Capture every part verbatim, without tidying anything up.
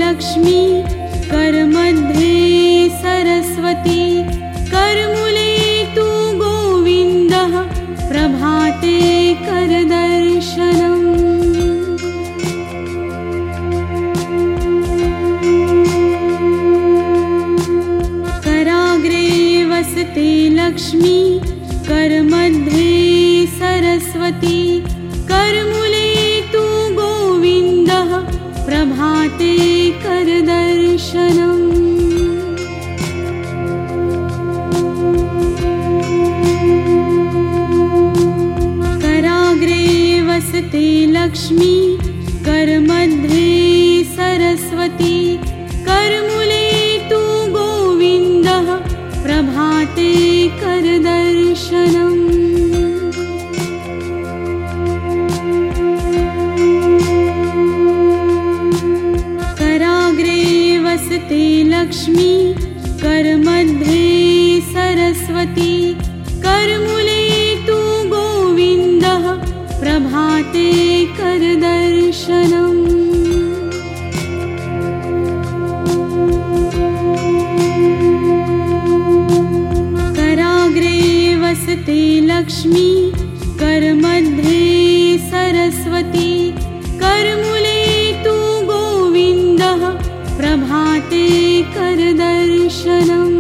लक्ष्मी करमध्ये सरस्वती करमूले तु गोविन्दः प्रभाते करदर्शनम् कराग्रे वसते लक्ष्मी करमध्ये सरस्वती करमूले तु गोविन्दः प्रभाते करदर्शनम् कराग्रे वसते लक्ष्मी करमध्ये सरस्वती करमूले तु गोविन्दः प्रभाते करदर्शनम् कराग्रे वसते लक्ष्मी करमध्ये सरस्वती करमूले तु गोविन्दः प्रभाते करदर्शनम् कराग्रे वसते लक्ष्मी करमध्ये सरस्वती करमूले तु गोविन्दः प्रभाते करदर्शनम्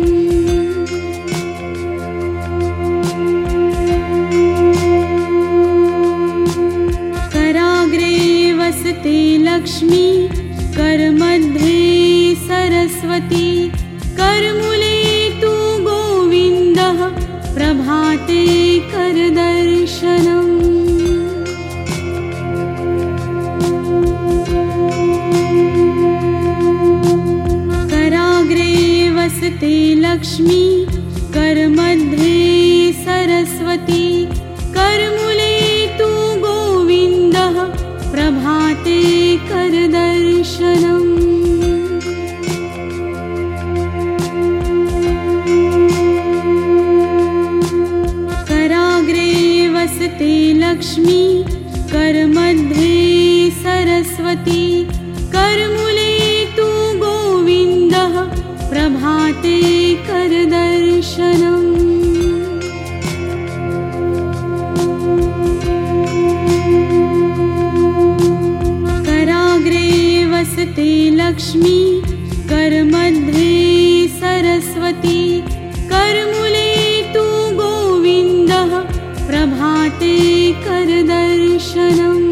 कराग्रे वसते लक्ष्मी करमध्ये सरस्वती करमूले तु गोविन्दः प्रभाते करदर्शनम् कराग्रे वसते लक्ष्मी करमध्ये सरस्वती करमूले तु गोविन्दः प्रभाते करदर्शनम् कराग्रे वसते लक्ष्मी करमध्ये सरस्वती करमूले तु गोविन्दः प्रभाते करदर्शनम् कराग्रे वसते लक्ष्मी करमध्ये सरस्वती करमूले तु गोविन्दः प्रभाते करदर्शनम्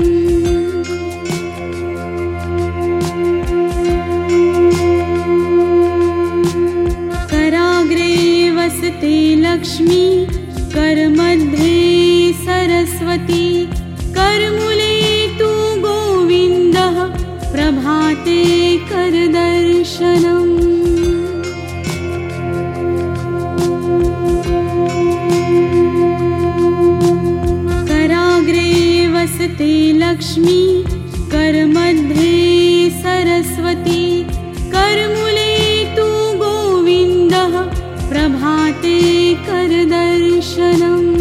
कराग्रे वसते लक्ष्मी करमध्ये सरस्वती करमूले तु गोविन्दः प्रभाते करदर्शनम् कराग्रे वसते लक्ष्मी करमध्ये सरस्वती करमूले तु गोविन्दः प्रभाते करदर्शनम्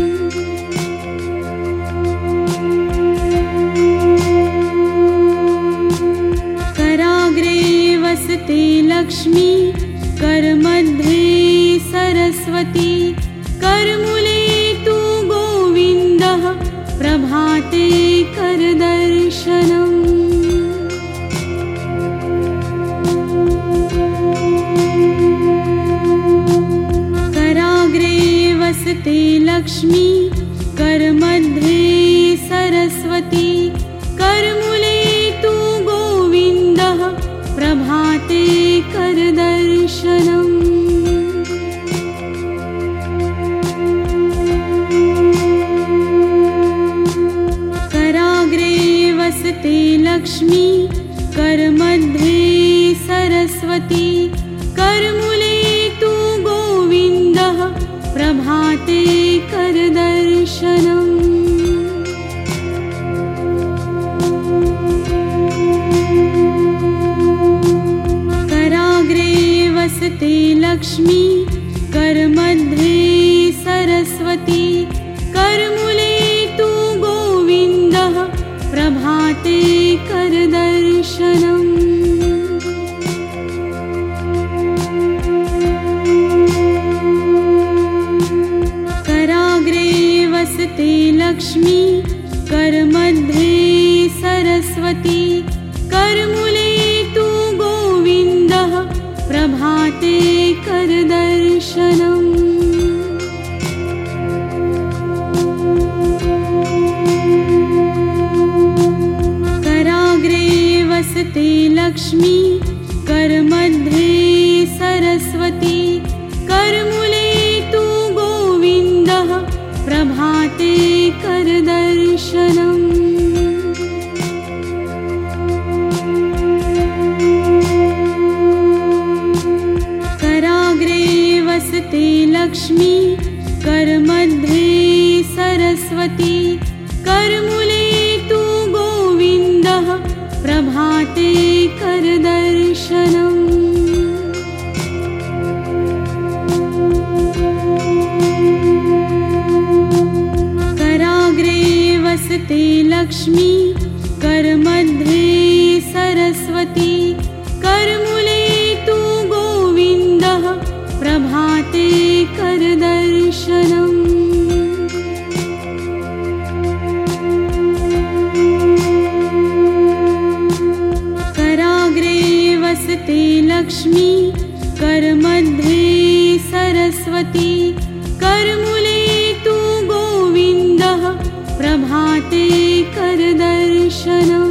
कराग्रे वसते लक्ष्मी करमध्ये सरस्वती करमूले तु गोविन्दः प्रभाते करदर्शनम् कराग्रे वसते लक्ष्मी करमध्ये सरस्वती करमूले तु गोविन्दः प्रभाते करदर्शनम् कराग्रे वसते लक्ष्मी करमध्ये सरस्वती करमूले तु गोविन्दः प्रभाते करदर्शनम् कराग्रे वसते लक्ष्मी करमध्ये सरस्वती करमूले तु गोविन्दः प्रभाते करदर्शनम् नमस्ते लक्ष्मी करमध्ये सरस्वती करमूले तु गोविन्दः प्रभाते करदर्शनम् कराग्रे वसते लक्ष्मी करमध्ये सरस्वती करमूले तु गोविन्दः प्रभाते करदर्शनम् कराग्रे वसते लक्ष्मी करमध्ये सरस्वती करमूले तु गोविन्दः प्रभाते करदर्शनम् कराग्रे वसते लक्ष्मी करमध्ये सरस्वती करमूले तु गोविन्दः प्रभाते करदर्शनम्